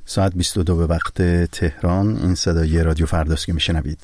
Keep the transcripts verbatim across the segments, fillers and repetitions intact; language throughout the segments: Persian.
ساعت بیست و دو به وقت تهران. این صدای رادیو فرداست که میشنوید.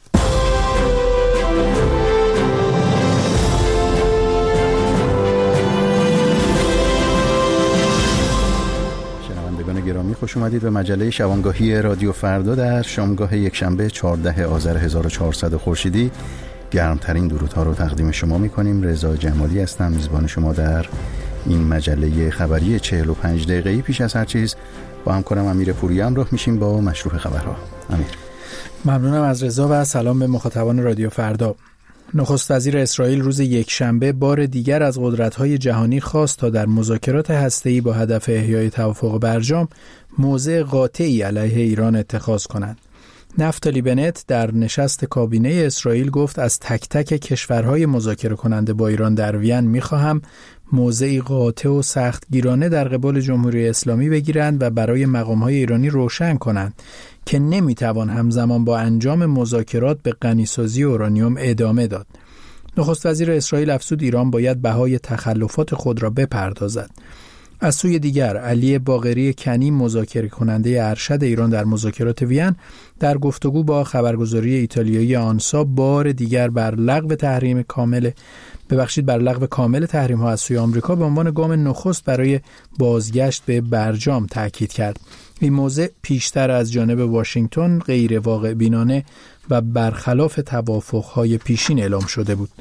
شنوندگان گرامی، خوش اومدید به مجله شبانگاهی رادیو فردا در شامگاه یکشنبه چهاردهم آذر هزار و چهارصد خورشیدی. گرمترین درودها رو تقدیم شما میکنیم. رضا جمالی هستم، میزبان شما در این مجله خبری چهل و پنج دقیقه‌ای. پیش از هر چیز با همکارم امیر پوری همراه میشیم با مشروع خبرها. امیر. ممنونم از رضا و سلام به مخاطبان رادیو فردا. نخست وزیر اسرائیل روز یکشنبه بار دیگر از قدرت‌های جهانی خواست تا در مذاکرات هسته‌ای با هدف احیای توافق برجام موضع قاطعی علیه ایران اتخاذ کنند. نفتالی بنت در نشست کابینه اسرائیل گفت از تک تک کشورهای مذاکره کننده با ایران در وین می‌خواهم موضعی قاطع و سختگیرانه در قبال جمهوری اسلامی بگیرند و برای مقام‌های ایرانی روشن کنند که نمی‌توان همزمان با انجام مذاکرات به غنیسازی اورانیوم ادامه داد. نخست وزیر اسرائیل افزود ایران باید بهای تخلفات خود را بپردازد. از سوی دیگر علی باقری کنی، مذاکره کننده ارشد ایران در مذاکرات وین، در گفتگو با خبرگزاری ایتالیایی آنسا بار دیگر بر لغو تحریم کامل ببخشید بر لغو کامل تحریم ها از سوی آمریکا به عنوان گام نخست برای بازگشت به برجام تاکید کرد. این موضع پیشتر از جانب واشنگتن غیر واقع بینانه و برخلاف توافق‌های پیشین اعلام شده بود.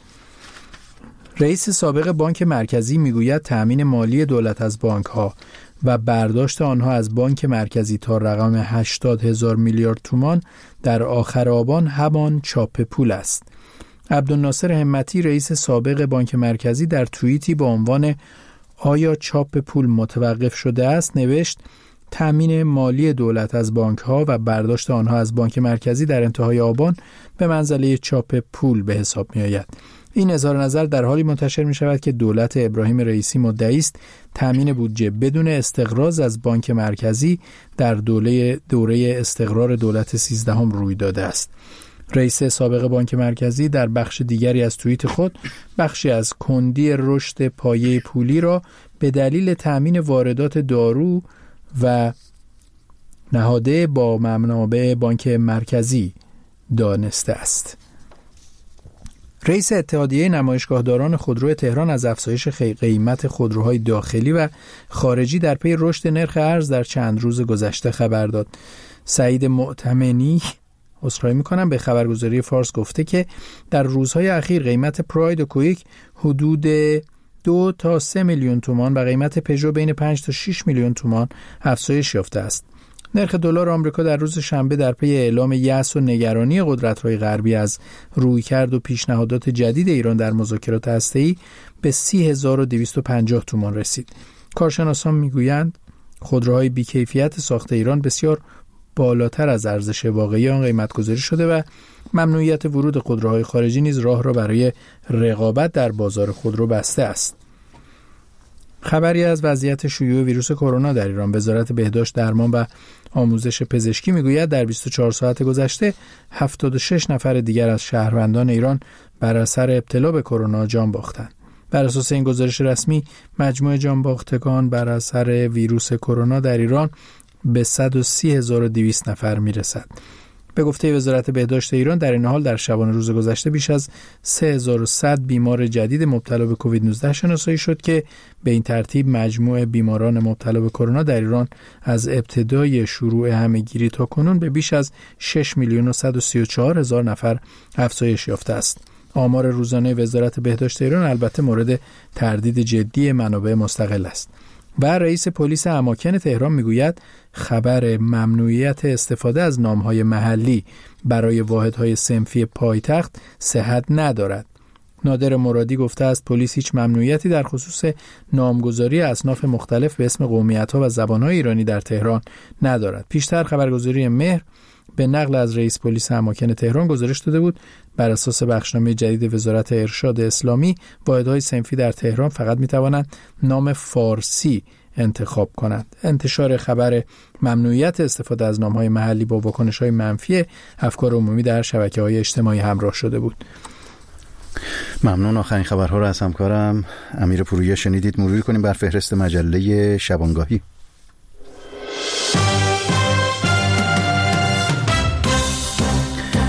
رئیس سابق بانک مرکزی میگوید تأمین مالی دولت از بانک‌ها و برداشت آنها از بانک مرکزی تا رقم هشتاد هزار میلیارد تومان در آخر آبان همان چاپ پول است. عبدالناصر همتی، رئیس سابق بانک مرکزی، در توییتی با عنوان آیا چاپ پول متوقف شده است نوشت تأمین مالی دولت از بانک‌ها و برداشت آنها از بانک مرکزی در انتهای آبان به منزله چاپ پول به حساب می‌آید. این اظهار نظر در حالی منتشر می شود که دولت ابراهیم رئیسی مدعی است تأمین بودجه بدون استقراض از بانک مرکزی در دوره دوره استقرار دولت سیزدهم روی داده است. رئیس سابق بانک مرکزی در بخش دیگری از توییت خود بخشی از کندی رشد پایه پولی را به دلیل تأمین واردات دارو و نهاده با منابع بانک مرکزی دانسته است. رئیس اتحادیه نمایشگاهداران خودرو تهران از افزایش قیمت خودروهای داخلی و خارجی در پی رشد نرخ ارز در چند روز گذشته خبر داد. سعید معتمنی عذرخواهی می‌کنم به خبرگزاری فارس گفته که در روزهای اخیر قیمت پراید و کویک حدود دو تا سه میلیون تومان و قیمت پژو بین پنج تا شش میلیون تومان افزایش یافته است. نرخ دلار آمریکا در روز شنبه در پی اعلام یأس و نگرانی قدرت‌های غربی از رویکرد و پیشنهادات جدید ایران در مذاکرات هسته‌ای به سی هزار و دویست و پنجاه تومان رسید. کارشناسان میگویند خودروهای بی‌کیفیت ساخت ایران بسیار بالاتر از ارزش واقعی آن قیمت‌گذاری شده و ممنوعیت ورود خودروهای خارجی نیز راه را برای رقابت در بازار خودرو بسته است. خبری از وضعیت شیوع ویروس کرونا در ایران. وزارت بهداشت، درمان و آموزش پزشکی میگوید در بیست و چهار ساعت گذشته هفتاد و شش نفر دیگر از شهروندان ایران بر اثر ابتلا به کرونا جان باختند. بر اساس این گزارش رسمی مجموع جان باختگان بر اثر ویروس کرونا در ایران به صد و سی هزار و دویست نفر میرسد. به گفته وزارت بهداشت ایران در این حال در شبانه روز گذشته بیش از سه هزار و صد بیمار جدید مبتلا به کووید نوزده شناسایی شد که به این ترتیب مجموع بیماران مبتلا به کرونا در ایران از ابتدای شروع همه‌گیری تا کنون به بیش از شش میلیون و صد و سی و چهار هزار نفر افزایش یافته است. آمار روزانه وزارت بهداشت ایران البته مورد تردید جدی منابع مستقل است. و رئیس پلیس اماکن تهران میگوید خبر ممنوعیت استفاده از نام‌های محلی برای واحدهای صنفی پایتخت صحت ندارد. نادر مرادی گفته است پلیس هیچ ممنوعیتی در خصوص نامگذاری اصناف مختلف به اسم قومیت‌ها و زبان‌های ایرانی در تهران ندارد. پیشتر خبرگزاری مهر به نقل از رئیس پلیس اماکن تهران گزارش داده بود بر اساس بخشنامه جدید وزارت ارشاد اسلامی واحدهای صنفی در تهران فقط می‌توانند نام فارسی انتخاب کنند. انتشار خبر ممنوعیت استفاده از نام‌های محلی با واکنش‌های منفی افکار عمومی در شبکه‌های اجتماعی همراه شده بود. ممنون. آخرین خبرها رو از همکارم امیر پوری شنیدید. مرور کنیم بر فهرست مجله شبانگاهی.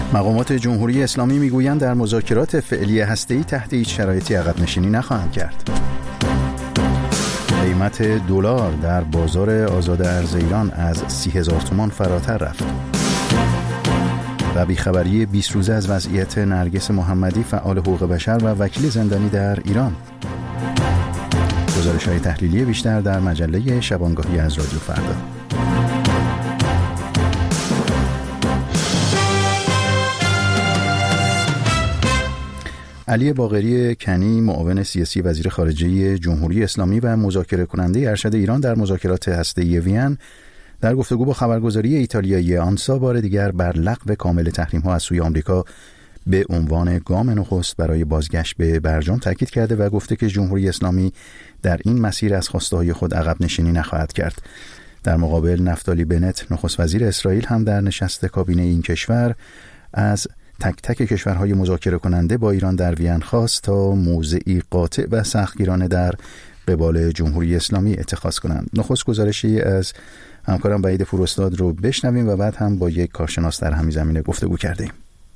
مقامات جمهوری اسلامی میگویند در مذاکرات فعلی هسته‌ای تحت هیچ شرایطی عقب نشینی نخواهند کرد. قیمت دلار در بازار آزاد ارز ایران از سی هزار تومان فراتر رفت. و بیخبری بیست روزه از وضعیت نرگس محمدی فعال حقوق بشر و وکیل زندانی در ایران. گزارش‌های تحلیلی بیشتر در مجله شبانگاهی از رادیو فردا. علی باقری کنی، معاون سیاسی وزیر خارجه جمهوری اسلامی و مذاکره کننده ارشد ایران در مذاکرات هسته‌ای وین، در گفتگو با خبرگزاری ایتالیایی آنسا بار دیگر بر لغو کامل تحریم‌ها از سوی آمریکا به عنوان گام نخست برای بازگشت به برجام تاکید کرده و گفته که جمهوری اسلامی در این مسیر از خواسته‌های خود عقب نشینی نخواهد کرد. در مقابل نفتالی بنت، نخست وزیر اسرائیل، هم در نشست کابینه این کشور از تک تک کشورهای مذاکره کننده با ایران در وین خواست تا موضعی قاطع و سختگیرانه در قبال جمهوری اسلامی اتخاذ کنند. نخست گزارشی از همکارم وحید پوراستاد رو بشنویم و بعد هم با یک کارشناس در همین زمینه گفتگو کردیم.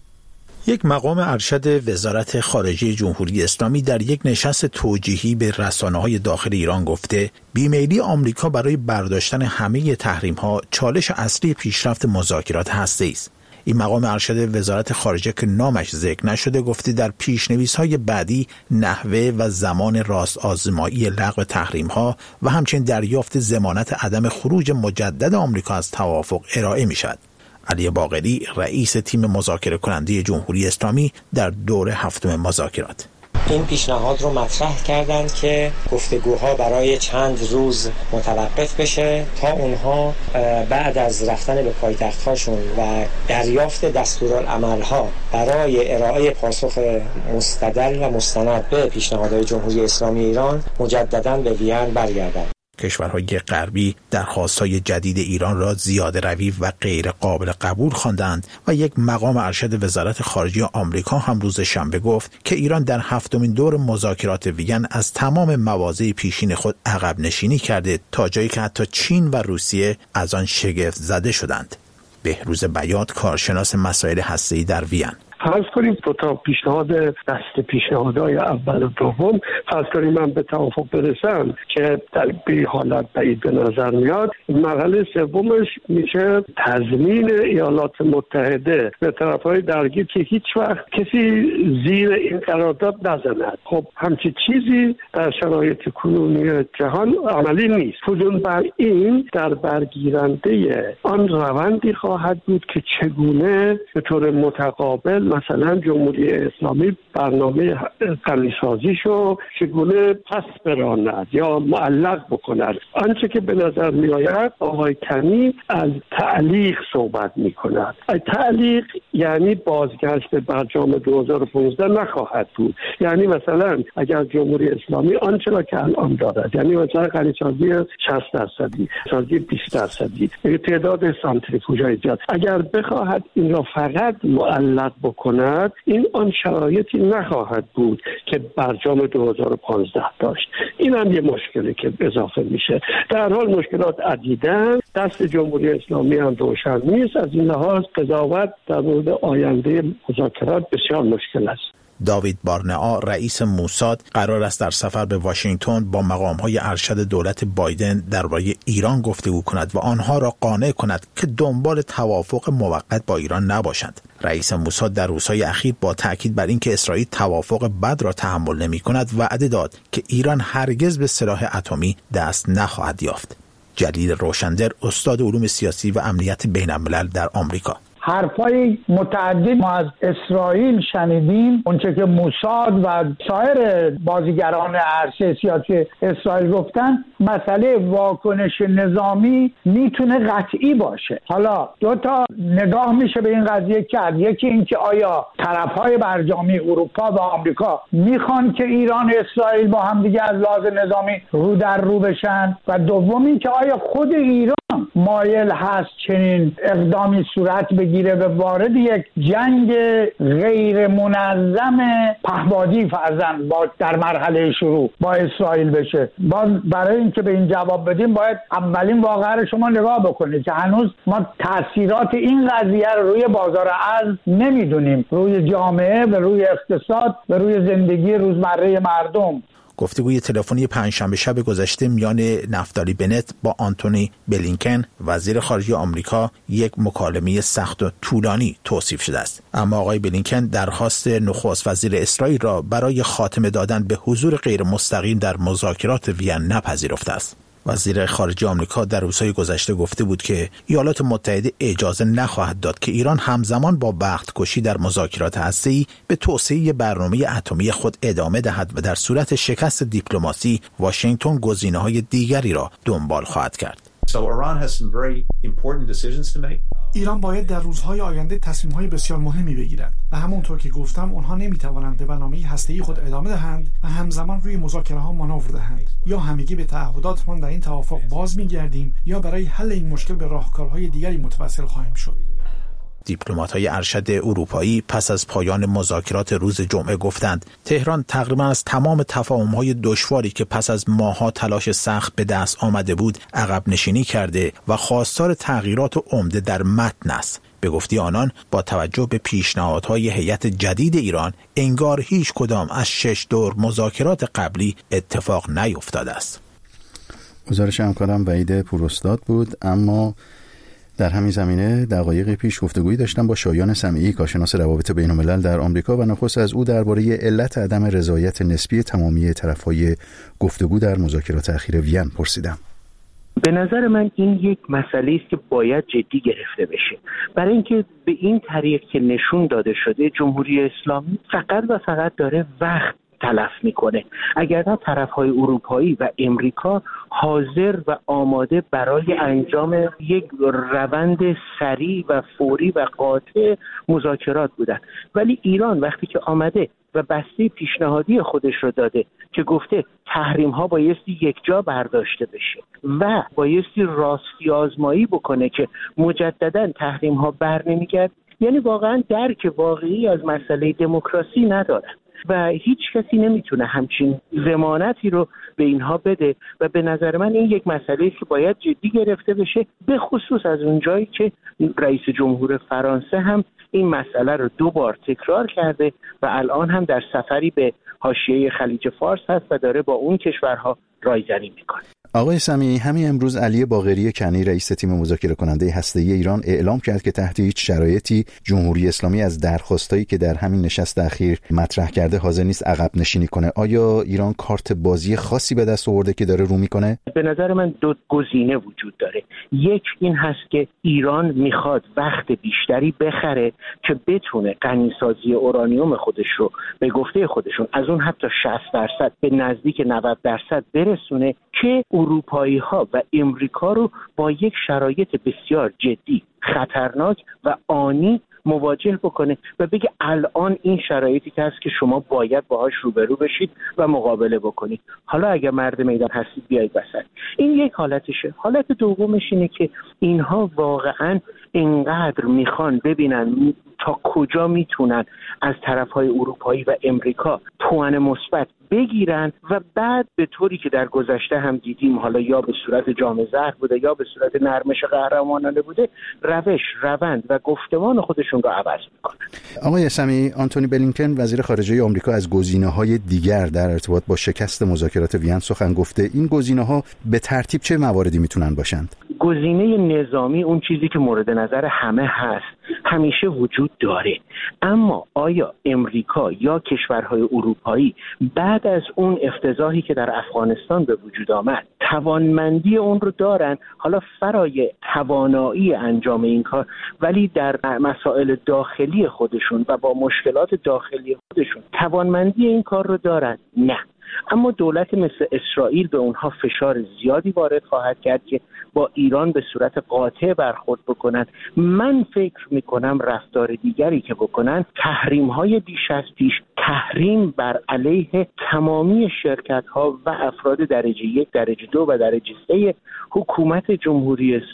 یک مقام ارشد وزارت خارجه جمهوری اسلامی در یک نشست توجیهی به رسانه‌های داخل ایران گفته بیمیلی آمریکا برای برداشتن همه تحریم‌ها چالش اصلی پیشرفت مذاکرات هسته‌ای است. این مقام ارشد وزارت خارجه که نامش ذکر نشده گفته در پیشنویس‌های بعدی نحوه و زمان راست آزمایی لغو تحریم‌ها و همچنین دریافت ضمانت عدم خروج مجدد آمریکا از توافق ارائه می‌شود. علی باقری، رئیس تیم مذاکره کننده جمهوری اسلامی در دور هفتم مذاکرات، این پیشنهاد رو مطرح کردند که گفتگوها برای چند روز متوقف بشه تا اونها بعد از رفتن به پایتخت‌هاشون و دریافت دستورالعمل‌ها برای ارائه پاسخ مستدل و مستند به پیشنهادهای جمهوری اسلامی ایران مجدداً به وین برگردند. کشورهای غربی درخواست‌های جدید ایران را زیاده روی و غیر قابل قبول خواندند و یک مقام ارشد وزارت خارجه آمریکا هم روز شنبه گفت که ایران در هفتمین دور مذاکرات وین از تمام مواضع پیشین خود عقب نشینی کرده تا جایی که حتی چین و روسیه از آن شگفت زده شدند. بهروز بیات، کارشناس مسائل هسته‌ای در وین: فرض کنیم دو تا پیشنهاد دست پیشنهادهای اول و دوم، فرض کنیم من به توافق برسم که در به حالت بعید به نظر میاد، مرحله سومش میشه تضمین ایالات متحده به طرفهای درگیر که هیچ وقت کسی زیر این قرارداد نزند. خب همچی چیزی در شرایط کنونی جهان عملی نیست. فزون بر این در برگیرنده آن روندی خواهد بود که چگونه به طور متقابل مثلا جمهوری اسلامی برنامه غنی‌سازیشو چگونه پس براند یا معلق بکند. آنچه که به نظر می آید آقای کنی از تعلیق صحبت می کند. تعلیق یعنی بازگشت به برجام دو هزار و پانزده نخواهد بود. یعنی مثلا اگر جمهوری اسلامی آنچه را که الان دارد، یعنی مثلا غنی‌سازی شصت درصدی، سازی بیست درصدی، تعداد سانتریفوژهای زیاد، اگر بخواهد این را فقط معلق بکند، این آن شرایطی نخواهد بود که برجام دو هزار و پانزده داشت. این هم یه مشکلی که اضافه میشه. در حال مشکلات عدیدن، دست جمهوری اسلامی هم روشن نیست. از این لحاظ قضاوت در مورد آینده مذاکرات بسیار مشکل است. داوید بارنئا، رئیس موساد، قرار است در سفر به واشنگتن با مقام‌های ارشد دولت بایدن درباره ایران گفتگو کند و آنها را قانع کند که دنبال توافق موقت با ایران نباشند. رئیس موساد در روزهای اخیر با تاکید بر اینکه اسرائیل توافق بد را تحمل نمی‌کند وعده داد که ایران هرگز به سلاح اتمی دست نخواهد یافت. جلیل روشندر، استاد علوم سیاسی و امنیت بین‌الملل در آمریکا: حرفای متعدد ما از اسرائیل شنیدیم. اونچه که موساد و سایر بازیگران عرصه سیاسی اسرائیل گفتن، مسئله واکنش نظامی میتونه قطعی باشه. حالا دو تا نگاه میشه به این قضیه کرد. یکی این که آیا طرفهای برجامی اروپا و آمریکا میخوان که ایران و اسرائیل با هم دیگه از لحاظ نظامی رو در رو بشن، و دوم این که آیا خود ایران مایل هست چنین اقدامی صورت بگیره و وارد یک جنگ غیر منظم پهپادی فرضاً با در مرحله شروع با اسرائیل بشه. باز برای اینکه که به این جواب بدیم باید اولین واقعه رو شما نگاه بکنید که هنوز ما تاثیرات این قضیه رو روی بازار ارز نمیدونیم، روی جامعه و روی اقتصاد و روی زندگی روزمره مردم. گفتگوی تلفنی پنجشنبه شب گذشته میان نفتالی بنت با آنتونی بلینکن وزیر خارجه آمریکا یک مکالمه سخت و طولانی توصیف شده است، اما آقای بلینکن درخواست نخست وزیر اسرائیل را برای خاتمه دادن به حضور غیر مستقیم در مذاکرات وین نپذیرفته است. وزیر خارجه آمریکا در روزهای گذشته گفته بود که ایالات متحده اجازه نخواهد داد که ایران همزمان با وقت کشی در مذاکرات هسته‌ای به توسعه برنامه اتمی خود ادامه دهد و در صورت شکست دیپلماسی واشنگتن گزینه‌های دیگری را دنبال خواهد کرد. So Iran has some very important decisions to make. ایران باید در روزهای آینده تصمیم‌های بسیار مهمی بگیرد و همونطور که گفتم اونها نمی‌توانند به برنامه هسته‌ای خود ادامه دهند و همزمان روی مذاکره‌ها مانور دهند. یا همگی به تعهداتمان در این توافق باز می‌گردیم یا برای حل این مشکل به راهکارهای دیگری متوسل خواهیم شد. دیپلمات‌های ارشد اروپایی پس از پایان مذاکرات روز جمعه گفتند تهران تقریبا از تمام تفاهم‌های دشواری که پس از ماه‌ها تلاش سخت به دست آمده بود عقب نشینی کرده و خواستار تغییرات عمده در متن است. به گفته آنان با توجه به پیشنهادهای هیئت جدید ایران انگار هیچ کدام از شش دور مذاکرات قبلی اتفاق نیفتاده است. گزارش همکارم وحید پوراستاد بود. اما در همین زمینه دقایق پیش گفتگویی داشتم با شایان سمیعی، کارشناس روابط بین‌الملل در آمریکا، و نخست از او درباره علت عدم رضایت نسبی تمامی طرف‌های گفتگو در مذاکرات اخیر وین پرسیدم. به نظر من این یک مسئله است که باید جدی گرفته بشه، برای اینکه به این طریق که نشون داده شده جمهوری اسلامی فقط و فقط داره وقت تلف میکنه. اگر نه طرف‌های اروپایی و امریکا حاضر و آماده برای انجام یک روند سریع و فوری و قاطع مذاکرات بودن، ولی ایران وقتی که آمده و بسته پیشنهادی خودش رو داده که گفته تحریم ها بایستی یک جا برداشته بشه و بایستی راستی آزمایی بکنه که مجددا تحریم ها بر نمیگرد، یعنی واقعا درک واقعی از مسئله دموکراسی ندارن و هیچ کسی نمیتونه همچین ضمانتی رو به اینها بده و به نظر من این یک مسئله است که باید جدی گرفته بشه، به خصوص از اونجایی که رئیس جمهور فرانسه هم این مسئله رو دو بار تکرار کرده و الان هم در سفری به حاشیه خلیج فارس هست و داره با اون کشورها رایزنی میکنه. آقای سمیعی، همین امروز علی باقری کنی رئیس تیم مذاکره کننده هسته‌ای ایران اعلام کرد که تحت هیچ شرایطی جمهوری اسلامی از درخواستایی که در همین نشست اخیر مطرح کرده حاضر نیست عقب نشینی کنه. آیا ایران کارت بازی خاصی به دست آورده که داره رو میکنه؟ به نظر من دو گزینه وجود داره. یک این هست که ایران میخواد وقت بیشتری بخره که بتونه غنیسازی اورانیوم خودش رو به گفته خودشون از اون حتی شصت درصد به نزدیک نود درصد برسونه که اروپایی ها و امریکا رو با یک شرایط بسیار جدی، خطرناک و آنی مواجه بکنه و بگه الان این شرایطی که هست که شما باید باهاش روبرو بشید و مقابله بکنید. حالا اگر مرد میدان هستید بیایید وسط. این یک حالتشه. حالت دومش اینه که اینها واقعا اینقدر میخوان ببینن تا کجا میتونن از طرفهای اروپایی و امریکا توان مثبت بگیرن و بعد به طوری که در گذشته هم دیدیم، حالا یا به صورت جام زهر بوده یا به صورت نرمش قهرمانانه بوده، روش، روند و گفتمان خودشون رو عوض میکنن. آقای سمیعی، آنتونی بلینکن وزیر خارجه آمریکا از گزینه‌های دیگر در ارتباط با شکست مذاکرات وین سخن گفته. این گزینه‌ها به ترتیب چه مواردی میتونن باشند؟ گزینه نظامی، اون چیزی که مورد نظر همه هست، همیشه وجود داره، اما آیا امریکا یا کشورهای اروپایی بعد از اون افتضاحی که در افغانستان به وجود آمد توانمندی اون رو دارن؟ حالا فرای توانایی انجام این کار، ولی در مسائل داخلی خودشون و با مشکلات داخلی خودشون توانمندی این کار رو دارن؟ نه. اما دولت مثل اسرائیل به اونها فشار زیادی وارد خواهد کرد که با ایران به صورت قاطع برخورد بکنند. من فکر میکنم رفتار دیگری که بکنن، تحریم های بیش از پیش، تحریم بر علیه تمامی شرکت ها و افراد درجه یک، درجه دو و درجه سه حکومت جمهوری اسلامی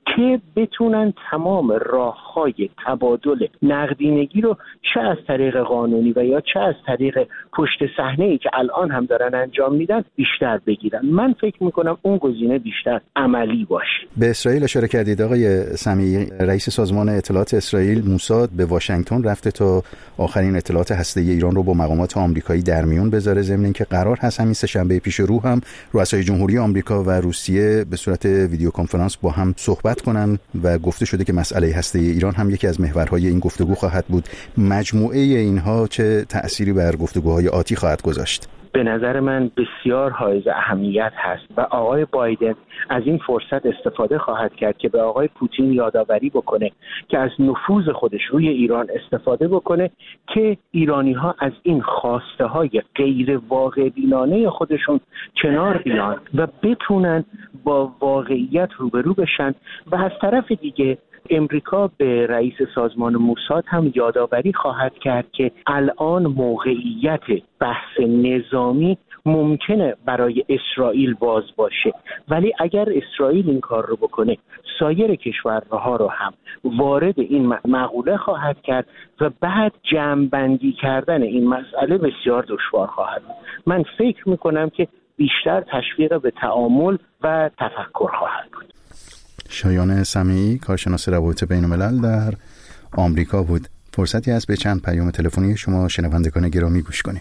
که بتونن تمام راه‌های تبادل نقدینگی رو چه از طریق قانونی و یا چه از طریق پشت صحنه‌ای که الان هم دارن انجام میدن بیشتر بگیرن. من فکر میکنم اون گزینه بیشتر عملی باشه. به اسرائیل اشاره کردید آقای سمیعی. رئیس سازمان اطلاعات اسرائیل موساد به واشنگتن رفته تا آخرین اطلاعات هسته‌ای ایران رو با مقامات آمریکایی در میون بذاره، ضمن اینکه قرار هست همین سه‌شنبه پیش رو هم رؤسای جمهوری آمریکا و روسیه به صورت ویدیو کنفرانس با هم صحبت کنن و گفته شده که مسئله هسته‌ای ایران هم یکی از محورهای این گفتگو خواهد بود. مجموعه اینها چه تأثیری بر گفتگوهای آتی خواهد گذاشت؟ به نظر من بسیار حائز اهمیت هست و آقای بایدن از این فرصت استفاده خواهد کرد که به آقای پوتین یادآوری بکنه که از نفوذ خودش روی ایران استفاده بکنه که ایرانی‌ها از این خواسته‌های غیر واقع بینانه خودشون کنار بیان و بتونن با واقعیت روبرو بشن. و از طرف دیگه امریکا به رئیس سازمان موساد هم یادآوری خواهد کرد که الان موقعیت بحث نظامی ممکنه برای اسرائیل باز باشه، ولی اگر اسرائیل این کار رو بکنه سایر کشورها رو هم وارد این مقوله خواهد کرد و بعد جمع‌بندی کردن این مسئله بسیار دشوار خواهد بود. من فکر میکنم که بیشتر تشویق به تعامل و تفکر خواهد بود. شایان سمیعی، کارشناس روابط بین‌الملل در آمریکا بود. فرصتی است به چند پیام تلفنی شما شنوندگان گرامی گوش کنیم.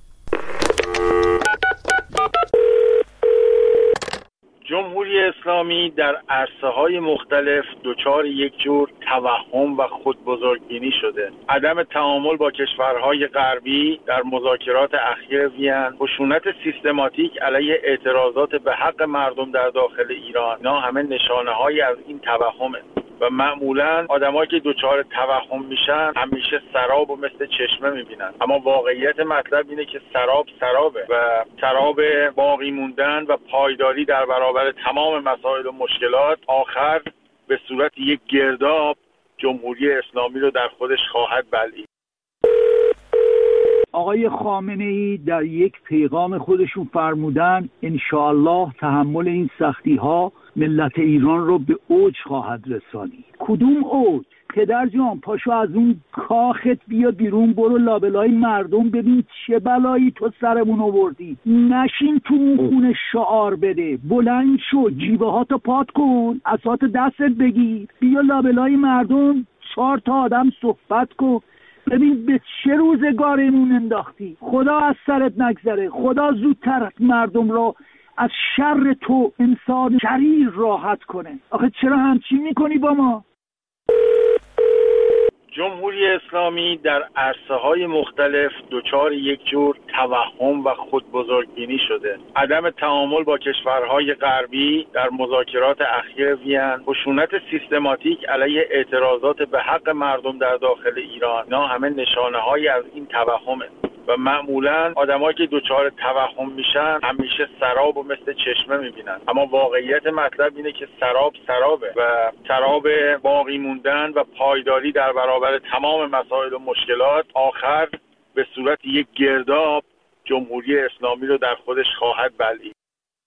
جمهوری اسلامی در عرصه‌های مختلف دچار یک جور توهم و خودبزرگبینی شده. عدم تعامل با کشورهای غربی در مذاکرات اخیر وین، خشونت سیستماتیک علیه اعتراضات به حق مردم در داخل ایران، اینا همه نشانه‌هایی از این توهمه و معمولا آدمایی که دچار توهم میشن همیشه سراب و مثل چشمه میبینن، اما واقعیت مطلب اینه که سراب سرابه و سراب باقی موندن و پایداری در برابر تمام مسائل و مشکلات آخر به صورت یک گرداب جمهوری اسلامی رو در خودش خواهد بلعید. آقای خامنه‌ای در یک پیغام خودشون فرمودن انشاءالله تحمل این سختی ها ملت ایران رو به اوج خواهد رسانید. کدوم اوج؟ پدر جان پاشو از اون کاخت بیا بیرون، برو لابلای مردم ببین چه بلایی تو سرمون آوردی. نشین تو اون خونه شعار بده، بلند شو، جیبه ها تو پات کن، عصات دستت بگیر، بیا لابلای مردم چهار تا آدم صحبت کن، ببین به چه روزگارمون انداختی. خدا از سرت نگذره، خدا زودتر مردم رو از شر تو انسان شریر راحت کنه. آخه چرا همچین میکنی با ما؟ جمهوری اسلامی در عرصه‌های مختلف دچار یک جور توهم و خودبزرگبینی شده. عدم تعامل با کشورهای غربی در مذاکرات اخیر وین، خشونت سیستماتیک علیه اعتراضات به حق مردم در داخل ایران، اینا همه نشانه‌هایی از این توهمه و معمولا آدمایی که دچار توهم میشن همیشه سراب و مثل چشمه میبینن، اما واقعیت مطلب اینه که سراب سرابه و سراب باقی موندن و پایداری در برابر تمام مسائل و مشکلات آخر به صورت یک گرداب جمهوری اسلامی رو در خودش خواهد بلعید.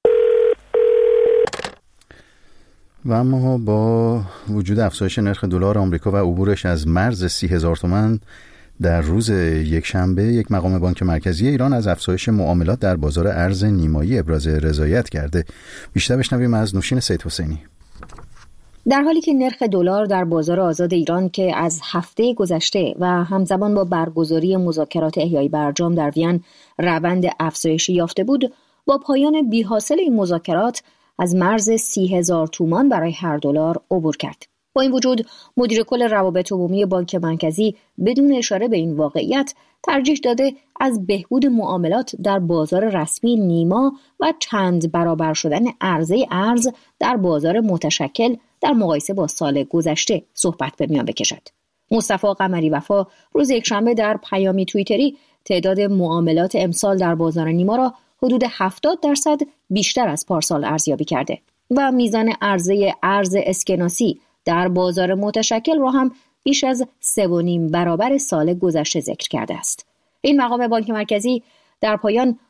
و اما با وجود افزایش نرخ دلار آمریکا و عبورش از مرز سی هزار تومان در روز یکشنبه، یک مقام بانک مرکزی ایران از افزایش معاملات در بازار ارز نیمایی ابراز رضایت کرده. بیشتر بشنویم از نوشین سید حسینی. در حالی که نرخ دلار در بازار آزاد ایران که از هفته گذشته و همزمان با برگزاری مذاکرات احیای برجام در وین روند افزایشی یافته بود، با پایان بی‌حاصل این مذاکرات از مرز سی هزار تومان برای هر دلار عبور کرد. با این وجود مدیر کل روابط عمومی بانک مرکزی بدون اشاره به این واقعیت ترجیح داده از بهبود معاملات در بازار رسمی نیما و چند برابر شدن عرضه ارز در بازار متشکل در مقایسه با سال گذشته صحبت به میان بکشد. مصطفی قمری وفا روز یکشنبه در پیامی توییتری تعداد معاملات امسال در بازار نیما را حدود هفتاد درصد بیشتر از پارسال ارزیابی کرده و میزان عرضه ارز اسکناسی در بازار متشکل را هم بیش از سه و نیم برابر سال گذشته ذکر کرده است. این مقام بانک مرکزی در پایان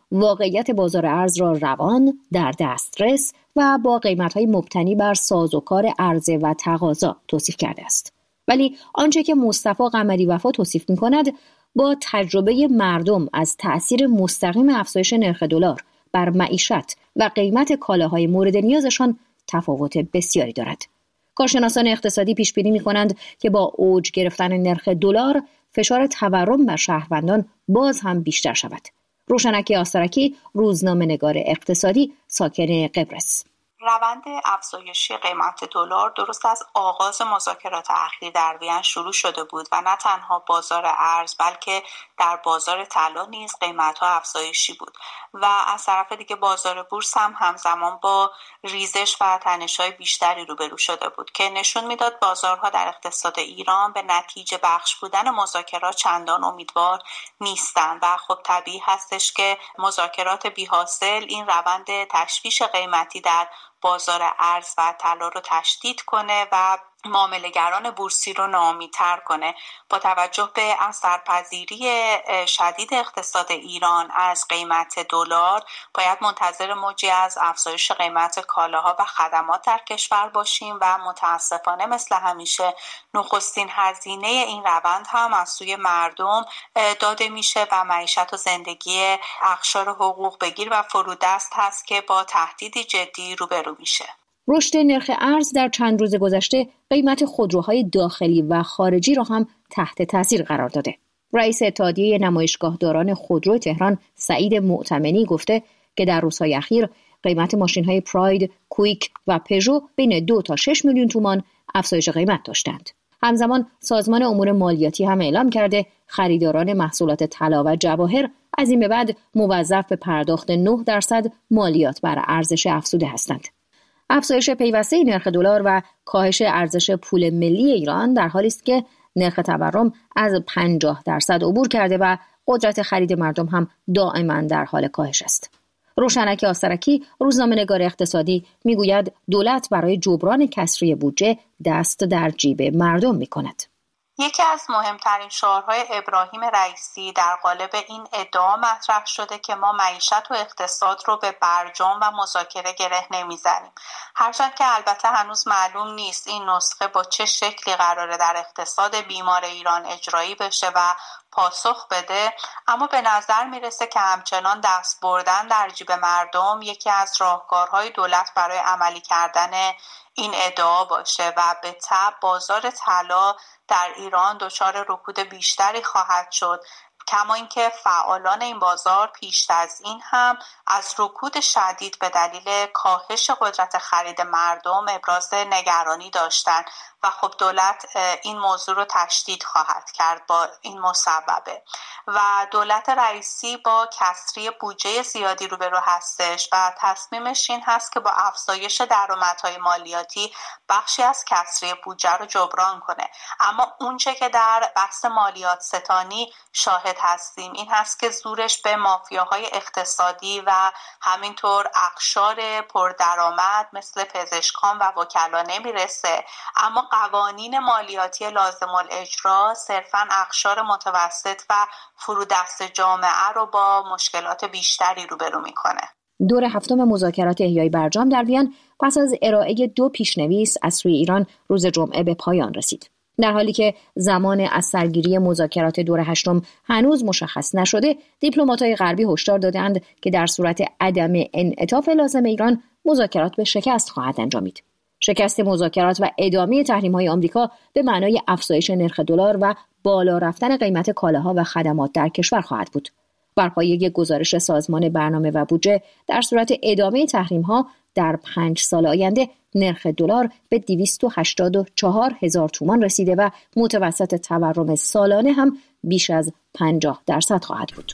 واقعیت بازار ارز را روان، در دسترس و با قیمت‌های مبتنی بر سازوکار عرضه و تقاضا توصیف کرده است. ولی آنچه که مصطفی قمریوفا توصیف می‌کند با تجربه مردم از تأثیر مستقیم افزایش نرخ دلار بر معیشت و قیمت کالاهای مورد نیازشان تفاوت بسیاری دارد. کارشناسان اقتصادی پیش بینی می‌کنند که با اوج گرفتن نرخ دلار فشار تورم بر شهروندان باز هم بیشتر شود. روشنک آسترکی، روزنامه‌نگار اقتصادی، ساکن قبرس. روند افزایشی قیمت دلار درست از آغاز مذاکرات اخیر در وین شروع شده بود و نه تنها بازار ارز بلکه در بازار طلا نیز قیمت‌ها افزایشی بود و از طرف دیگه بازار بورس هم همزمان با ریزش و تنش‌های بیشتری روبرو شده بود که نشون میداد بازارها در اقتصاد ایران به نتیجه بخش بودن مذاکرات چندان امیدوار نیستند و خب طبیعی هستش که مذاکرات بی‌حاصل این روند تشویش قیمتی در بازار ارز و طلا رو تشدید کنه و معامله‌گران بورسی رو ناامیدتر کنه. با توجه به اثرپذیری شدید اقتصاد ایران از قیمت دلار باید منتظر موجی از افزایش قیمت کالاها و خدمات در کشور باشیم و متاسفانه مثل همیشه نخستین هزینه این روند هم از سوی مردم داده میشه و معیشت و زندگی اقشار حقوق بگیر و فرودست هست که با تهدیدی جدی روبرو میشه. رشد نرخ ارز در چند روز گذشته قیمت خودروهای داخلی و خارجی را هم تحت تاثیر قرار داده. رئیس اتحادیه نمایشگاهداران خودرو تهران سعید معتمنی گفته که در روزهای اخیر قیمت ماشین‌های پراید، کویک و پژو بین دو تا شش میلیون تومان افزایش قیمت داشتند. همزمان سازمان امور مالیاتی هم اعلام کرده خریداران محصولات طلا و جواهر از این به بعد موظف به پرداخت نه درصد مالیات بر ارزش افزوده هستند. افزایش پیوسته نرخ دلار و کاهش ارزش پول ملی ایران در حالی است که نرخ تورم از پنجاه درصد عبور کرده و قدرت خرید مردم هم دائما در حال کاهش است. روشنک آسترکی، روزنامه‌نگار اقتصادی، میگوید دولت برای جبران کسری بودجه دست در جیب مردم می‌کند. یکی از مهمترین شعارهای ابراهیم رئیسی در قالب این ادعا مطرح شده که ما معیشت و اقتصاد رو به برجام و مذاکره گره نمیزنیم. هرچند که البته هنوز معلوم نیست این نسخه با چه شکلی قراره در اقتصاد بیمار ایران اجرایی بشه و پاسخ بده، اما به نظر میرسه که همچنان دست بردن در جیب مردم یکی از راهکارهای دولت برای عملی کردن این ادعا باشه و به تبع بازار طلا در ایران دچار رکود بیشتری خواهد شد، کما اینکه فعالان این بازار پیش از این هم از رکود شدید به دلیل کاهش قدرت خرید مردم ابراز نگرانی داشتند و خب دولت این موضوع رو تشدید خواهد کرد با این مسببه و دولت رئیسی با کسری بودجه زیادی روبرو هستش و تصمیمش این هست که با افزایش درآمدهای مالیاتی بخشی از کسری بودجه رو جبران کنه. اما اونچه که در بحث مالیات ستانی شاهد هستیم این هست که زورش به مافیاهای اقتصادی و همینطور اقشار پردرآمد مثل پزشکان و وکلا نمیرسه، اما قوانین مالیاتی لازم الاجرا صرفاً اقشار متوسط و فرودست جامعه رو با مشکلات بیشتری روبرو میکنه. دور هفتم مذاکرات احیای برجام در وین پس از ارائه دو پیشنویس از سوی ایران روز جمعه به پایان رسید. در حالی که زمان از سرگیری مذاکرات دور هشتم هنوز مشخص نشده، دیپلمات‌های غربی هشدار دادند که در صورت عدم انعطاف لازم ایران مذاکرات به شکست خواهد انجامید. شکست مذاکرات و ادامه تحریم‌های آمریکا به معنای افزایش نرخ دلار و بالا رفتن قیمت کالاها و خدمات در کشور خواهد بود. بر پایه گزارش سازمان برنامه و بودجه در صورت ادامه تحریم‌ها در پنج سال آینده نرخ دلار به دویست و هشتاد و چهار هزار تومان رسیده و متوسط تورم سالانه هم بیش از پنجاه درصد خواهد بود.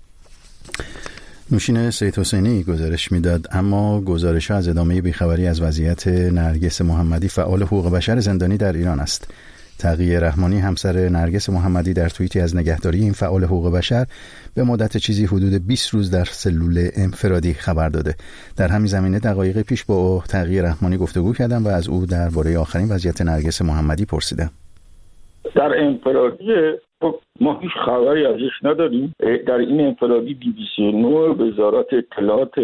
نوشین سید حسینی گزارش میداد. اما گزارش ها از ادامه بیخبری از وضعیت نرگس محمدی فعال حقوق بشر زندانی در ایران است. تقی رحمانی همسر نرگس محمدی در توییتی از نگهداری این فعال حقوق بشر به مدت چیزی حدود بیست روز در سلول انفرادی خبر داده. در همین زمینه دقایق پیش با تقی رحمانی گفتگو کردم و از او درباره آخرین وضعیت نرگس محمدی پرسیدم. در انفرادی ما هیچ خبری ازش نداریم. در این انفرادی دویست و نه وزارت اطلاعات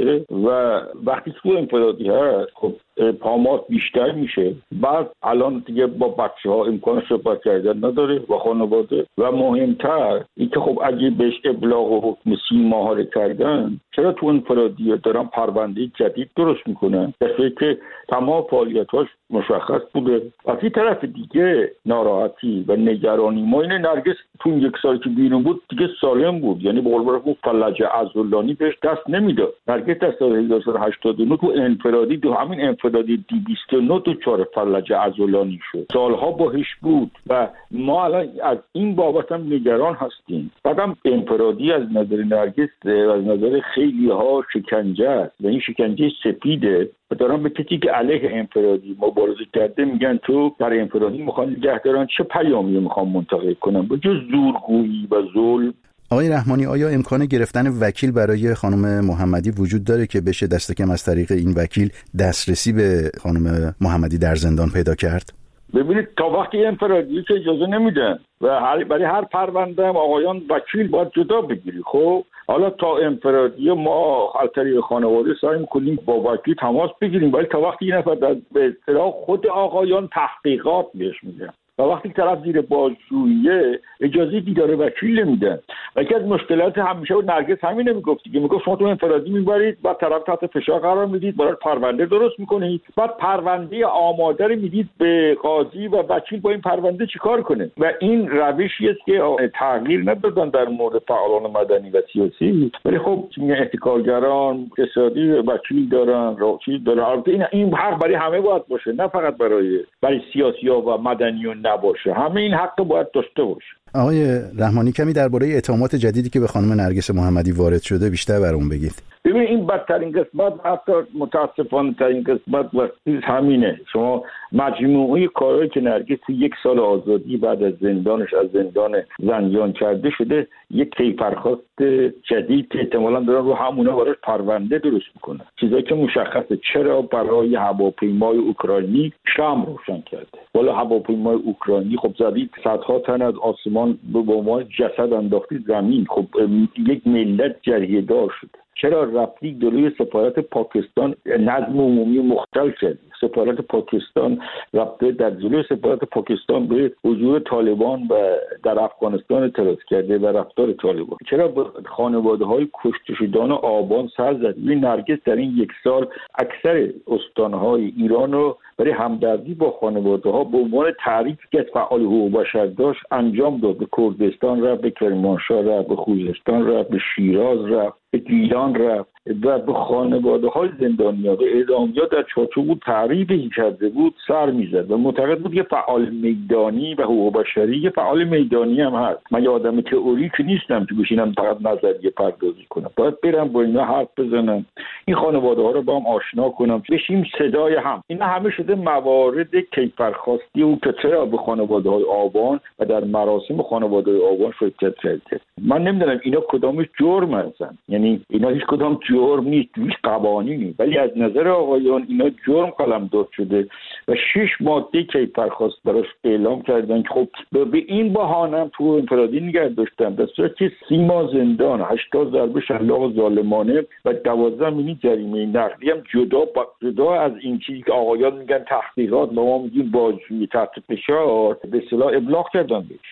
و وقتی که انفرادی هست خب پامات بیشتر میشه. بعد الان دیگه با بچه ها امکان صحبت کردن نداره با خانواده و مهمتر اینکه خب اگه بهش ابلاغ و حکم سی ماهاره کردن چرا تو انفرادی دارن پرونده جدید درست میکنن دفعه که تمام فعالیتاش مشخص بوده. از این طرف دیگه ناراحتی و نگرانی ما اینه نرگس تو یک سالی که بیرون بود دیگه سالم بود، یعنی به قول بود فلج عضلانی بهش دست نمیداد. نرگس در سال هزار و سیصد و هشتاد و نه تو انفرادی تو همین انفرادی دویست و نه تو چهار فلج عضلانی شد. سالها باهش بود و ما الان از این بابت هم نگران هستیم. بعدم انفرادی از نظر نرگس از نظر خیلی ها شکنجه است و این شکنجه سپیده و دارن به کسی که علیه انفرادی مبارزه کرده میگن تو در انفرادی میخوان نگهدارن چه پیامی میخوان منتقل کنن با جز زورگویی و ظلم. آقای رحمانی آیا امکان گرفتن وکیل برای خانم محمدی وجود داره که بشه دست کم از طریق این وکیل دسترسی به خانم محمدی در زندان پیدا کرد؟ ببینید تا وقتی انفرادی که اجازه نمیدن و برای هر پرونده هم آقایان وکیل باید جدا بگیری. خب حالا تا انفرادی ما از طریق خانواده سعی می‌کنیم با وکیل تماس بگیریم ولی تا وقتی این نفر به اصطلاح خود آقایان تحقیقات بهش میگن و وقتی طرف زیر بازجوییه اجازه دیدار وکیل نمیدن. و یکی از مشکلات همیشه و نرگس همینه میگفت که میگفت شما تو انفرادی میبرید بعد طرف تحت فشار قرار میدید برای پرونده درست میکنید بعد پرونده آماده رو میدید به قاضی و وکیل با این پرونده چیکار کنه و این روشی است که تغییر ندادن در مورد فعالان مدنی و سیاسی. ولی خب احتکارگران اقتصادی وکیل دارن وکیل دارن. این این حق برای همه باید باشه نه فقط برای برای سیاسی‌ها و مدنیون نباشه. همه این حق باید داشته باشه. آقای رحمانی کمی درباره اتهامات جدیدی که به خانم نرگس محمدی وارد شده بیشتر برام بگید. ببین این بدترین قسمت حتی متاسفانه ترین قسمت وقتی همینه. شما مجموعه کارهایی که نرگس یک سال آزادی بعد از زندانش از زندان زندان کرده شده یک کیفرخواست جدید که احتمالاً دارن رو همونا براش پرونده درست میکنن. چیزایی که مشخصه چرا برای هواپیمای اوکراینی شمع روشن کرده. والا هواپیمای اوکراینی خب زدید صدها تن از آسمان به بمای جسد انداختید زمین. خب یک ملت جریه دار شده. چرا رفتی جلوی سفارت پاکستان نظم عمومی مختل شد؟ سفارت پاکستان رفته در جلوی سفارت پاکستان به حضور طالبان و در افغانستان اعتراض کرده و رفتار طالبان. چرا به خانواده‌های کشته شدگان آبان سر زد؟ این نرگس در این یک سال اکثر استان‌های ایران رو برای همدردی با خانواده‌ها به عنوان تعریفی که فعال حقوق بشر داشت انجام داد. به کردستان رفت، به کرمانشاه رفت، به خوزستان رفت، به شیراز رفت، به گیلان رفت و به خانواده‌های زندانیان و اعدامیان در چارچوب تعریفی کرده بود سر می‌زد و معتقد بود که فعال میدانی و حقوق بشری یه فعال میدانی هم هست. من یه آدم تئوری که نیستم که بشینم فقط نظریه پردازی کنم. باید برم با اینا حرف بزنم، این خانواده‌ها رو با هم آشنا کنم، بشیم صدای هم. اینا همه شده موارد کیفرخواستی و که چرا به خانواده‌های آبان و در مراسم خانواده‌های آبان شرکت کرده. من نمیدونم اینا کدامش جرم هستن، یعنی اینا هیچ کدام جرم نیست، هیچ قوانینی، ولی از نظر آقایان اینا جرم قلمداد شده و شش ماده کیفرخواست براش اعلام کردن که خب به این بهانه تو انفرادی نگه داشتن در صورتی که سی ماه زندان، هشتاد ضربه شلاق ظالمانه و دوازده میلیون جریمه نقدی هم جدا جدا از این چیزی که آقایان میگن تحقیقات ما میگیم بازجویی تحت فشار به اصطلاح ابلاغ کردن بهش.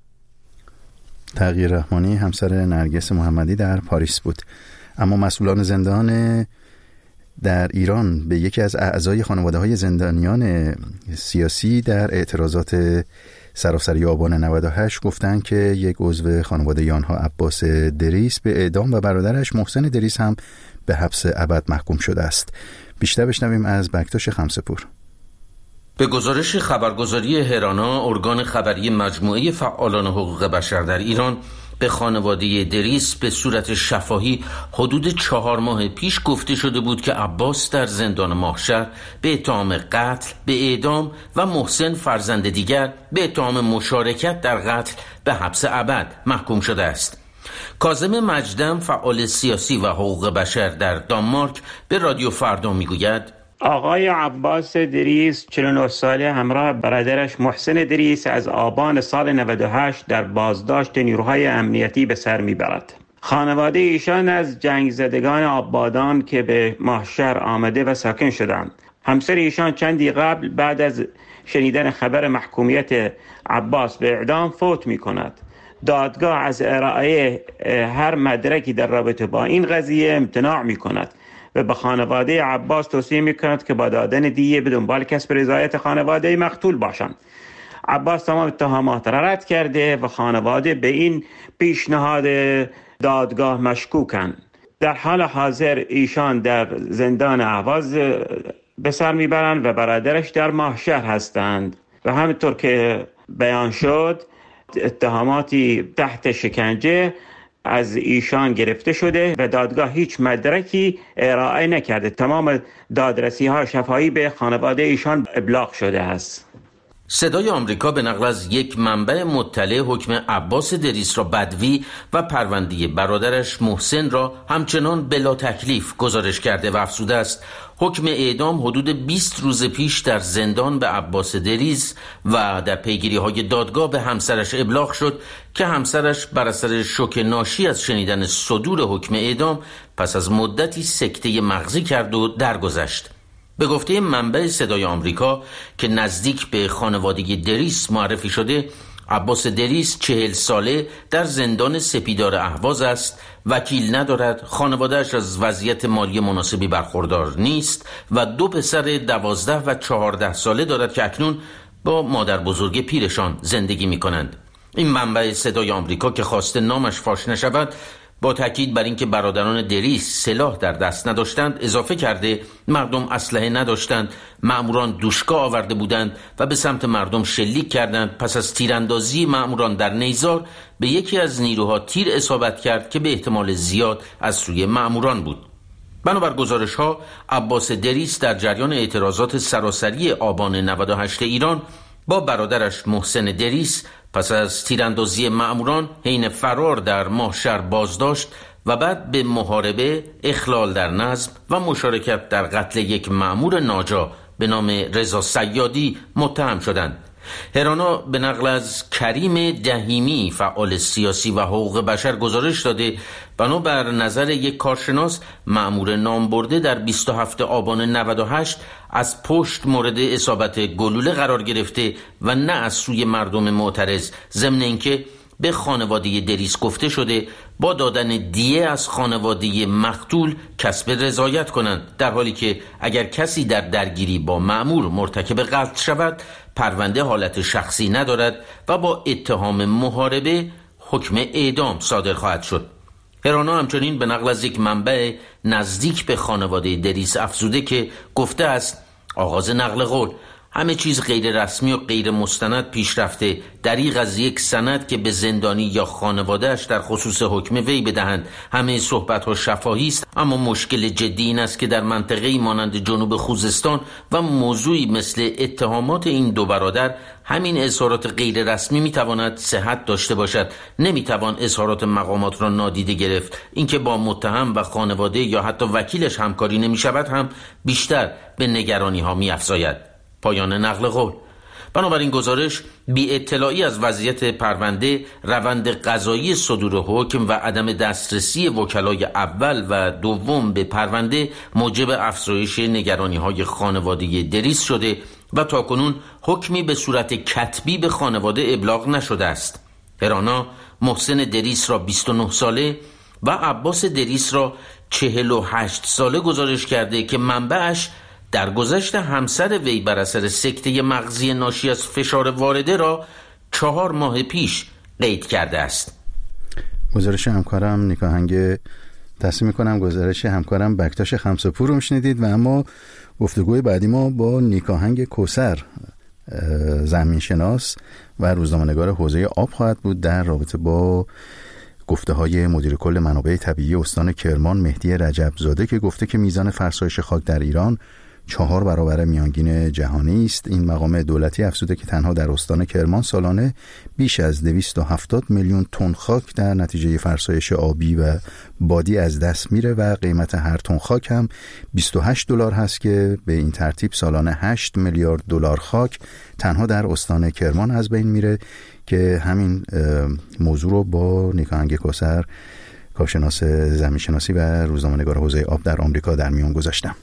تغییر رحمانی همسر نرگس محمدی در پاریس بود. اما مسئولان زندان در ایران به یکی از اعضای خانواده‌های زندانیان سیاسی در اعتراضات سراسری آبان نود و هشت گفتند که یک عضو خانواده آنها عباس دریس به اعدام و برادرش محسن دریس هم به حبس ابد محکوم شده است. بیشتر بشنویم از بکتاش خمسه‌پور. به گزارش خبرگزاری هرانا، ارگان خبری مجموعه فعالان حقوق بشر در ایران به خانواده دریس به صورت شفاهی حدود چهار ماه پیش گفته شده بود که عباس در زندان ماهشهر به اتهام قتل به اعدام و محسن فرزند دیگر به اتهام مشارکت در قتل به حبس ابد محکوم شده است. کاظم مجدم، فعال سیاسی و حقوق بشر در دانمارک، به رادیو فردا میگوید آقای عباس دریس چهل و نه ساله همراه برادرش محسن دریس از آبان سال نود و هشت در بازداشت نیروهای امنیتی به سر میبرد. خانواده ایشان از جنگ زدگان آبادان که به ماهشهر آمده و ساکن شدند. همسر ایشان چندی قبل بعد از شنیدن خبر محکومیت عباس به اعدام فوت می کند. دادگاه از ارائه هر مدرکی در رابطه با این قضیه امتناع می کند و به خانواده عباس توصیه می کند که با دادن دیه به دنبال کسب رضایت خانواده مقتول باشند. عباس تمام اتهامات را رد کرده و خانواده به این پیشنهاد دادگاه مشکوکند. در حال حاضر ایشان در زندان اهواز به سر میبرند و برادرش در ماهشهر هستند و همینطور که بیان شد اتهاماتی تحت شکنجه از ایشان گرفته شده و دادگاه هیچ مدرکی ارائه نکرده. تمام دادرسی ها شفاهی به خانواده ایشان ابلاغ شده است. صدای آمریکا به نقل از یک منبع مطلع حکم عباس دریس را بدوی و پرونده برادرش محسن را همچنان بلا تکلیف گزارش کرده و افزوده است حکم اعدام حدود بیست روز پیش در زندان به عباس دریس و در پیگیری‌های دادگاه به همسرش ابلاغ شد که همسرش بر اثر شوک ناشی از شنیدن صدور حکم اعدام پس از مدتی سکته مغزی کرد و درگذشت. به گفته منبع صدای آمریکا که نزدیک به خانواده دریس معرفی شده، عباس دریس چهل ساله در زندان سپیدار اهواز است، وکیل ندارد، خانوادهش از وضعیت مالی مناسبی برخوردار نیست و دو پسر دوازده و چهارده ساله دارد که اکنون با مادر بزرگ پیرشان زندگی می کنند. این منبع صدای آمریکا که خواسته نامش فاش نشود با تاکید بر اینکه برادران دریس سلاح در دست نداشتند اضافه کرده مردم اسلحه نداشتند، مأموران دوشکا آورده بودند و به سمت مردم شلیک کردند. پس از تیراندازی مأموران در نیزار به یکی از نیروها تیر اصابت کرد که به احتمال زیاد از سوی مأموران بود. بنابر گزارش ها عباس دریس در جریان اعتراضات سراسری آبان نود و هشت ایران با برادرش محسن دریس پس از تیراندازی مأموران حین فرار در ماهشهر بازداشت و بعد به محاربه، اخلال در نظم و مشارکت در قتل یک مأمور ناجا به نام رضا صیادی متهم شدند. هرانا به نقل از کریم دهیمی فعال سیاسی و حقوق بشر گزارش داده بنابر نظر یک کارشناس مأمور نامبرده در بیست و هفتم آبان نود و هشت از پشت مورد اصابت گلوله قرار گرفته و نه از سوی مردم معترض، ضمن اینکه به خانواده دریس گفته شده با دادن دیه از خانواده مقتول کسب رضایت کنند، در حالی که اگر کسی در درگیری با مأمور مرتکب قتل شود پرونده حالت شخصی ندارد و با اتهام محاربه حکم اعدام صادر خواهد شد. هرانا همچنین به نقل از یک منبع نزدیک به خانواده دریس افزوده که گفته است آغاز نقل قول همه چیز غیر رسمی و غیر مستند پیش رفته، دریغ از یک سند که به زندانی یا خانوادهش در خصوص حکم وی بدهند. همه صحبت ها شفاهی است، اما مشکل جدی این است که در منطقه‌ای مانند جنوب خوزستان و موضوعی مثل اتهامات این دو برادر همین اظهارات غیر رسمی میتواند صحت داشته باشد. نمیتوان اظهارات مقامات را نادیده گرفت. اینکه با متهم و خانواده یا حتی وکیلش همکاری نمیشود هم بیشتر به نگرانی ها میافزاید. پایان نقل قول. بنابراین گزارش بی اطلاعی از وضعیت پرونده، روند قضایی صدور حکم و عدم دسترسی وکلای اول و دوم به پرونده موجب افزایش نگرانی‌های خانواده دریس شده و تاکنون حکمی به صورت کتبی به خانواده ابلاغ نشده است. هرانا محسن دریس را بیست و نه ساله و عباس دریس را چهل و هشت ساله گزارش کرده که منبعش در گذشت همسر وی بر اثر سکته مغزی ناشی از فشار وارده را چهار ماه پیش قید کرده است. گزارش همکارم نیکاهنگ تصمیم میکنم گزارش همکارم بکتاش خمساپور رو میشنیدید و اما گفتگوی بعدی ما با نیکاهنگ کوثر زمینشناس و روزنامه‌نگار حوزه آب خواهد بود در رابطه با گفته های مدیر کل منابع طبیعی استان کرمان مهدی رجب زاده که گفته که میزان فرسایش خاک در ایران چهار برابر میانگین جهانی است. این مقام دولتی افزوده که تنها در استان کرمان سالانه بیش از دویست و هفتاد میلیون تن خاک در نتیجه فرسایش آبی و بادی از دست میره و قیمت هر تن خاک هم بیست و هشت دلار هست که به این ترتیب سالانه هشت میلیارد دلار خاک تنها در استان کرمان از بین میره که همین موضوع رو با نیکاهنگ کوثر، کارشناس زمینشناسی و روزنامه‌نگار حوزه آب در آمریکا در میان گذاشتم.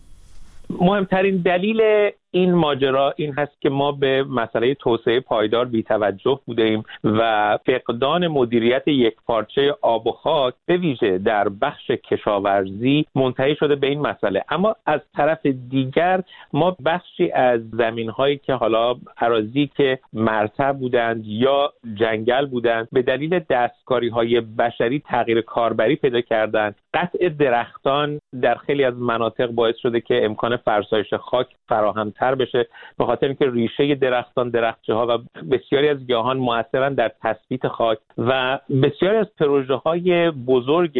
مهمترین دلیل این ماجرا این هست که ما به مسئله توسعه پایدار بی‌توجه بودیم و فقدان مدیریت یکپارچه آب و خاک به ویژه در بخش کشاورزی منتهی شده به این مسئله. اما از طرف دیگر ما بخشی از زمین‌هایی که حالا اراضی که مرتع بودند یا جنگل بودند به دلیل دستکاری‌های بشری تغییر کاربری پیدا کردند. قطع درختان در خیلی از مناطق باعث شده که امکان فرسایش خاک فراهم‌تر بشه، به خاطر اینکه ریشه درختان، درختچه‌ها و بسیاری از گیاهان مؤثرن در تثبیت خاک و بسیاری از پروژه‌های بزرگ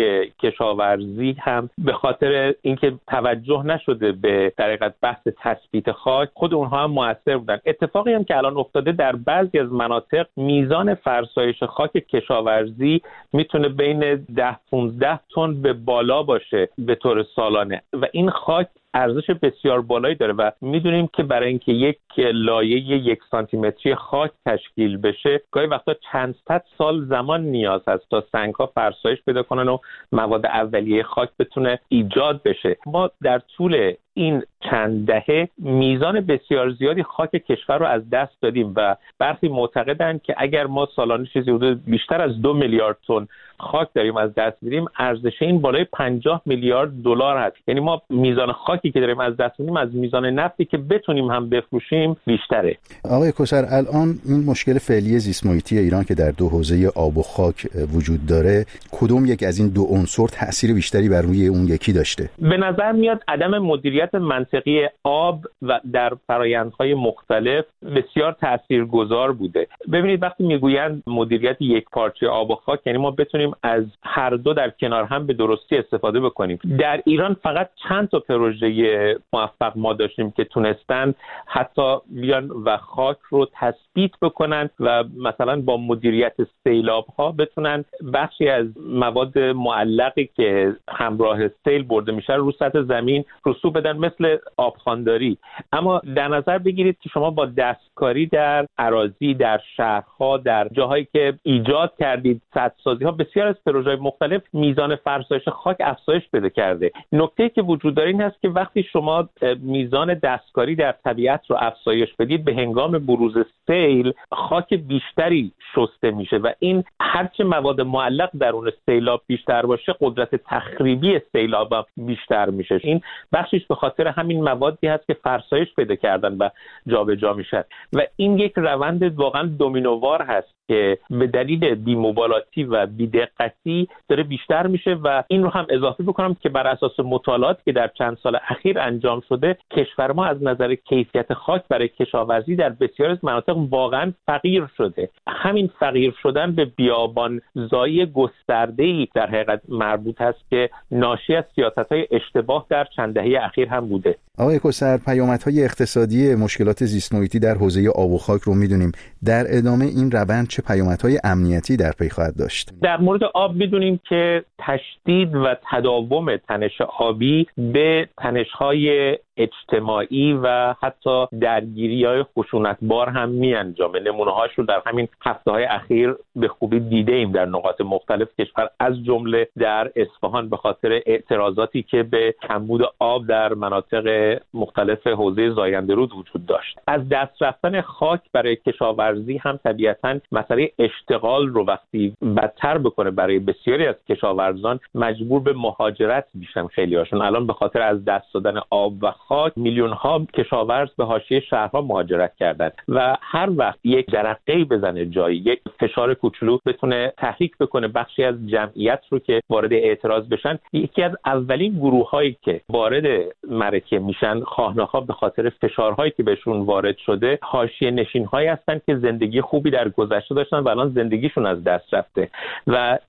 کشاورزی هم به خاطر اینکه توجه نشده به در حقیقت بحث تثبیت خاک خود اونها هم مؤثر بودن. اتفاقی هم که الان افتاده در بعضی از مناطق میزان فرسایش خاک کشاورزی میتونه بین ده پانزده تن به بالا باشه به طور سالانه و این خاک ارزش بسیار بالایی داره و میدونیم که برای اینکه یک لایه یک سانتی متری خاک تشکیل بشه گاهی وقتا چند صد سال زمان نیاز هست تا سنگ‌ها فرسایش پیدا کنن و مواد اولیه خاک بتونه ایجاد بشه. ما در طول این چند دهه میزان بسیار زیادی خاک کشور رو از دست دادیم و برخی معتقدند که اگر ما سالانه چیزی حدود بیشتر از دو میلیارد تن خاک داریم از دست میدیم، ارزش این بالای پنجاه میلیارد دلار هست. یعنی ما میزان خاکی که داریم از دست میدیم از میزان نفتی که بتونیم هم بفروشیم بیشتره. آقای کوثر، الان این مشکل فعلی زیست محیطی ایران که در دو حوزه آب و خاک وجود داره، کدوم یک از این دو عنصر تأثیر بیشتری بر روی اون یکی داشته؟ به نظر میاد عدم مدیریت منطقی آب و در فرآیندهای مختلف بسیار تاثیرگذار بوده. ببینید وقتی میگویند مدیریت یکپارچه آب و خاک، یعنی ما بتونیم از هر دو در کنار هم به درستی استفاده بکنیم. در ایران فقط چند تا پروژه موفق ما داشتیم که تونستن حتی بیان و خاک رو تثبیت بکنن و مثلا با مدیریت سیلاب ها بتونن بخشی از مواد معلقی که همراه سیل برده میشه رو سطح زمین رسوب بدن، مثل آبخوانداری. اما در نظر بگیرید که شما با دستکاری در اراضی، در شهرها، در جاهایی که ایجاد کردید سدسازی ها، بسیار از پروژه‌های مختلف میزان فرسایش خاک افزایش پیدا کرده. نکته‌ای که وجود داره این هست که وقتی شما میزان دستکاری در طبیعت رو افزایش بدید، به هنگام بروز سیل خاک بیشتری شسته میشه و این هرچه مواد معلق درون سیلاب بیشتر باشه، قدرت تخریبی سیلاب هم بیشتر میشه. این بخشش به خاطر همین موادی هست که فرسایش پیدا کردن و جابجا میشن و این یک روند واقعا دومینووار هست که به دلیل بی‌مبالاتی و بی‌دقتی داره بیشتر میشه. و این رو هم اضافه بکنم که بر اساس مطالعاتی که در چند سال اخیر انجام شده، کشور ما از نظر کیفیت خاک برای کشاورزی در بسیاری از مناطق واقعا فقیر شده. همین فقیر شدن به بیابانزایی گسترده‌ای در حقیقت مربوط هست که ناشی از سیاست‌های اشتباه در چند دهه اخیر هم بوده. آقای کوثر، پیامدهای اقتصادی مشکلات زیست محیطی در حوزه آب و خاک رو میدونیم. در ادامه این روند چه پیامدهای امنیتی در پی خواهد داشت؟ در مورد آب میدونیم که تشدید و تداوم تنش آبی به تنش‌های اجتماعی و حتی درگیری‌های خشونتبار هم می‌انجامه. نمونه‌هاش رو در همین هفته‌های اخیر به خوبی دیده‌ایم در نقاط مختلف کشور، از جمله در اصفهان به خاطر اعتراضاتی که به کمبود آب در مناطق مختلف حوزه زاینده‌رود وجود داشت. از دست رفتن خاک برای کشاورزی هم طبیعتاً مسئله اشتغال رو وقتی بدتر بکنه برای بسیاری از کشاورزان، مجبور به مهاجرت میشن. خیلی‌هاشون الان به خاطر از دست دادن آب و خاک میلیون ها کشاورز به حاشیه شهرها مهاجرت کردن و هر وقت یک جرقه‌ای بزنه جایی، یک فشار کوچولو بتونه تحریک بکنه بخشی از جمعیت رو که وارد اعتراض بشن، یکی از اولین گروه‌هایی که وارد معرکه میشن خواه‌ناخواه به خاطر فشارهایی که بهشون وارد شده، حاشیه نشین‌هایی هستن که زندگی خوبی در گذشته داشتن و الان زندگیشون از دست رفته و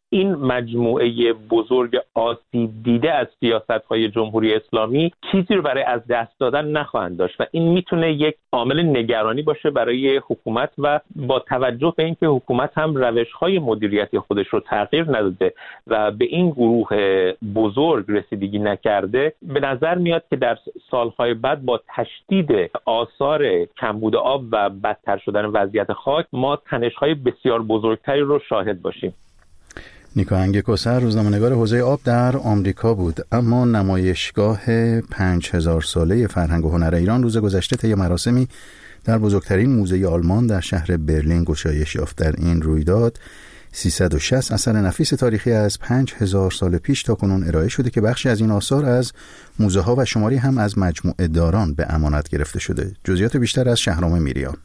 این مجموعه بزرگ آسیب دیده از سیاست‌های جمهوری اسلامی چیزی رو برای از دست دادن نخواهند داشت و این میتونه یک عامل نگرانی باشه برای حکومت و با توجه به اینکه حکومت هم روش‌های مدیریتی خودش رو تغییر نداده و به این گروه بزرگ رسیدگی نکرده، به نظر میاد که در سالهای بعد با تشدید آثار کمبود آب و بدتر شدن وضعیت خاک ما تنش‌های بسیار بزرگتری رو شاهد باشیم. نیکا انگکوسر روزنامه‌نگار حوزه آب در آمریکا بود. اما نمایشگاه پنج هزار ساله فرهنگ و هنر ایران روز گذشته طی مراسمی در بزرگترین موزه آلمان در شهر برلین گشایش یافت. در این رویداد سیصد و شصت اثر نفیس تاریخی از پنج هزار سال پیش تا کنون ارائه شده که بخشی از این آثار از موزه ها و شماری هم از مجموعه داران به امانت گرفته شده. جزئیات بیشتر از شهرام میریان.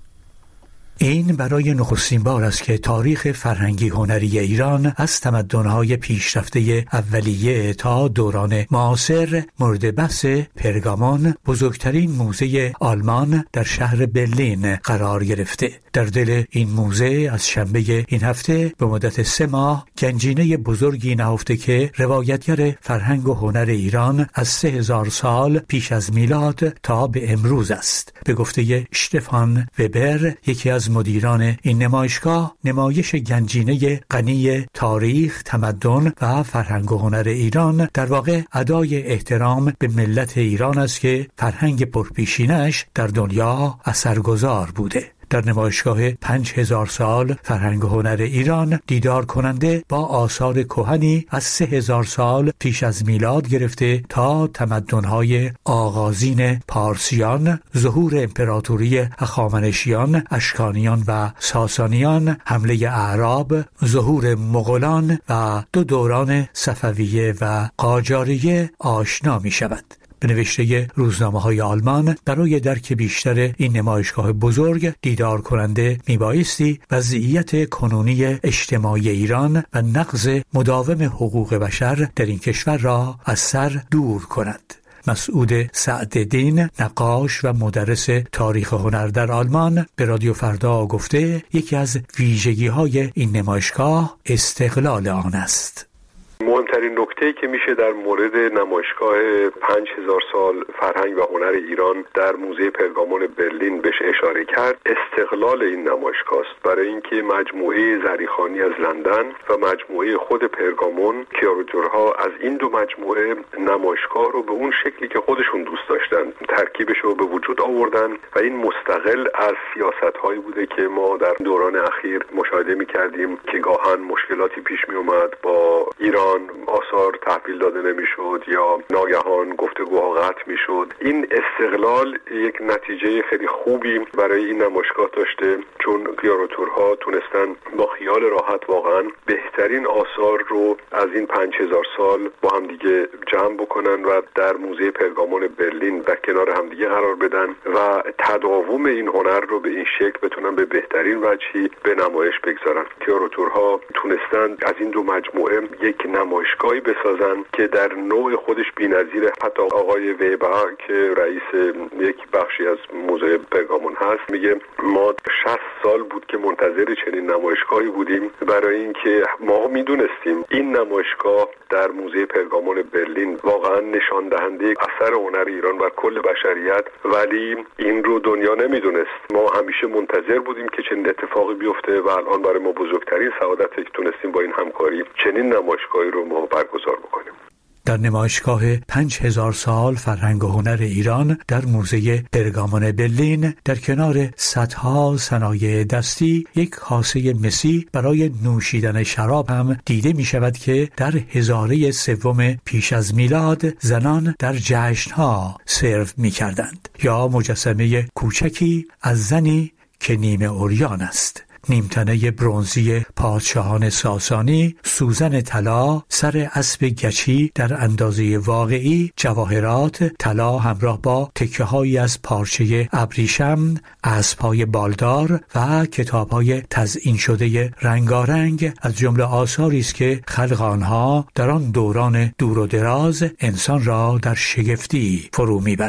این برای نخستین بار است که تاریخ فرهنگی هنری ایران از تمدن‌های پیشرفته اولیه تا دوران معاصر مورد بحث پرگامون، بزرگترین موزه آلمان در شهر برلین قرار گرفته. در دل این موزه از شنبه این هفته به مدت سه ماه گنجینه بزرگی نهفته که روایتگر فرهنگ و هنر ایران از سه هزار سال پیش از میلاد تا به امروز است. به گفته اشتفان وبر، یکی از مدیران این نمایشگاه، نمایش گنجینه غنی تاریخ، تمدن و فرهنگ و هنر ایران در واقع ادای احترام به ملت ایران است که فرهنگ پرپیشینش در دنیا اثرگذار بوده. در نمایشگاه پنج هزار سال فرهنگ و هنر ایران دیدار کننده با آثار کهنی از سه هزار سال پیش از میلاد گرفته تا تمدن‌های آغازین پارسیان، ظهور امپراتوری هخامنشیان، اشکانیان و ساسانیان، حمله اعراب، ظهور مغولان و دو دوران صفویه و قاجاریه آشنا می شود. به نوشته روزنامه‌های آلمان، برای درک بیشتر این نمایشگاه بزرگ دیدار کننده میبایستی وضعیت کنونی اجتماعی ایران و نقض مداوم حقوق بشر در این کشور را از سر دور کند. مسعود سعدالدین، نقاش و مدرس تاریخ هنر در آلمان، به رادیو فردا گفته یکی از ویژگی‌های این نمایشگاه استقلال آن است. مهمترین نکته‌ای که میشه در مورد نمایشگاه پنج هزار سال فرهنگ و هنر ایران در موزه پرگامون برلین بهش اشاره کرد، استقلال این نمایشگاه است. برای اینکه مجموعه زریخانی از لندن و مجموعه خود پرگامون، کیاروتورها، از این دو مجموعه نمایشگاه رو به اون شکلی که خودشون دوست داشتن ترکیبش رو به وجود آوردن و این مستقل از سیاست‌هایی بوده که ما در دوران اخیر مشاهده می‌کردیم که گاهن مشکلاتی پیش می‌اومد با ایران، آثار تحویل داده نمیشد یا ناگهان گفتگوها قطع میشد. این استقلال یک نتیجه خیلی خوبی برای این نمایشگاه داشته، چون کیاروتورها تونستن با خیال راحت واقعا بهترین آثار رو از این پنج هزار سال با هم دیگه جمع بکنن و در موزه پرگامون برلین در کنار هم دیگه قرار بدن و تداوم این هنر رو به این شکل بتونن به بهترین وجهی به نمایش بگذارن. کیاروتورها تونستن از این دو مجموعه یک نمایشگاهی بسازن که در نوع خودش بی‌نظیره. حتی آقای ویبر که رئیس یک بخشی از موزه پرگامون هست میگه ما شصت سال بود که منتظر چنین نمایشگاهی بودیم، برای اینکه ما میدونستیم این نمایشگاه در موزه پرگامون برلین واقعا نشان دهنده اثر هنر ایران و کل بشریت، ولی این رو دنیا نمیدونست. ما همیشه منتظر بودیم که چنین اتفاقی بیفته و الان برای ما بزرگترین سعادت که تونستیم با این همکاری چنین نمایشگاهی رو ما برگزار بکنیم. در نمایشگاه پنج هزار سال فرهنگ و هنر ایران در موزه پرگامون برلین در کنار صدها صنایع دستی یک کاسه مسی برای نوشیدن شراب هم دیده می شود که در هزاره سوم پیش از میلاد زنان در جشنها سرو می کردند، یا مجسمه کوچکی از زنی که نیمه عریان است. نیمتنه برنزی پادشاهان ساسانی، سوزن طلا، سر اسب گچی در اندازه واقعی، جواهرات طلا همراه با تکه‌هایی از پارچه ابریشم، اسب‌های بالدار و کتاب‌های تزیین شده رنگارنگ از جمله آثاری است که خلق آنها در آن دوران دور و دراز انسان را در شگفتی فرو می‌برد.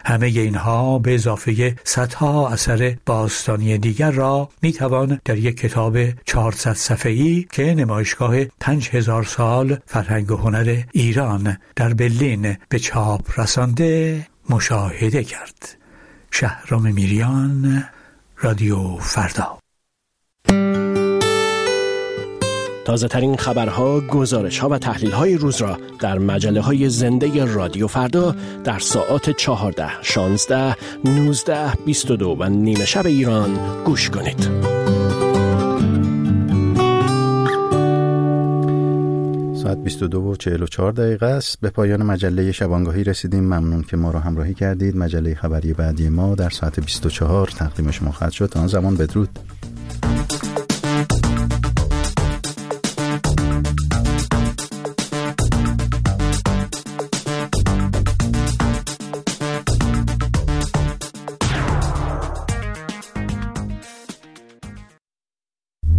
همه اینها به اضافه صدها اثر باستانی دیگر را میتوان در یک کتاب چهارصد صفحه‌ای که نمایشگاه پنج هزار سال فرهنگ و هنر ایران در برلین به چاپ رسانده مشاهده کرد. شهرام میریان، رادیو فردا. تازه ترین خبرها، گزارش‌ها و تحلیل‌های روز را در مجله‌های زنده رادیو فردا در ساعات چهارده، شانزده، نوزده، بیست و دو و نیمه شب ایران گوش کنید. ساعت بیست و دو و چهل و چهار دقیقه است. به پایان مجله شبانگاهی رسیدیم. ممنون که ما را همراهی کردید. مجله خبری بعدی ما در ساعت بیست و چهار تقدیم شما خواهد شد. تا آن زمان بدرود.